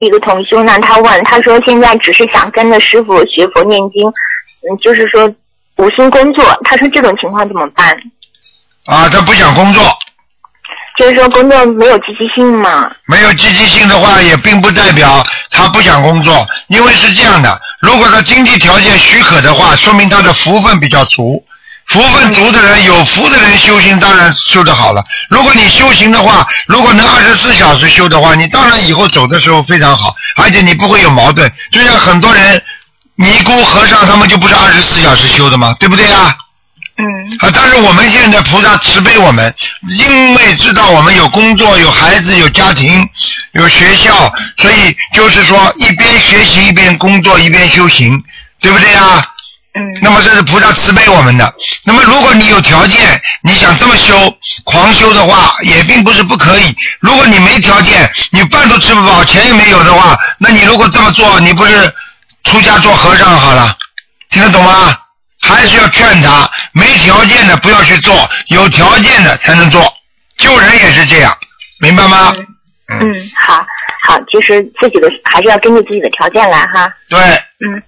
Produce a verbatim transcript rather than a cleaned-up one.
一个同修呢，他问，他说现在只是想跟着师傅学佛念经，嗯，就是说无心工作，他说这种情况怎么办？ 啊，他不想工作。 就是说工作没有积极性嘛？ 没有积极性的话，也并不代表他不想工作，因为是这样的，如果他经济条件许可的话，说明他的福分比较足。福分足的人，有福的人修行当然修得好了。如果你修行的话，如果能二十四小时修的话，你当然以后走的时候非常好，而且你不会有矛盾。就像很多人尼姑和尚他们就不是二十四小时修的嘛，对不对啊？ 嗯。 啊，但是我们现在菩萨慈悲我们，因为知道我们有工作、有孩子、有家庭、有学校，所以就是说一边学习一边工作一边修行，对不对啊？ 嗯。 那么这是菩萨慈悲我们的。那么如果你有条件，你想这么修、狂修的话，也并不是不可以。如果你没条件，你饭都吃不饱，钱也没有的话，那你如果这么做，你不是出家做和尚好了？听得懂吗？还是要劝他，没条件的不要去做，有条件的才能做。救人也是这样，明白吗？ 嗯，嗯好，好，就是自己的还是要根据自己的条件来哈。 对。 嗯，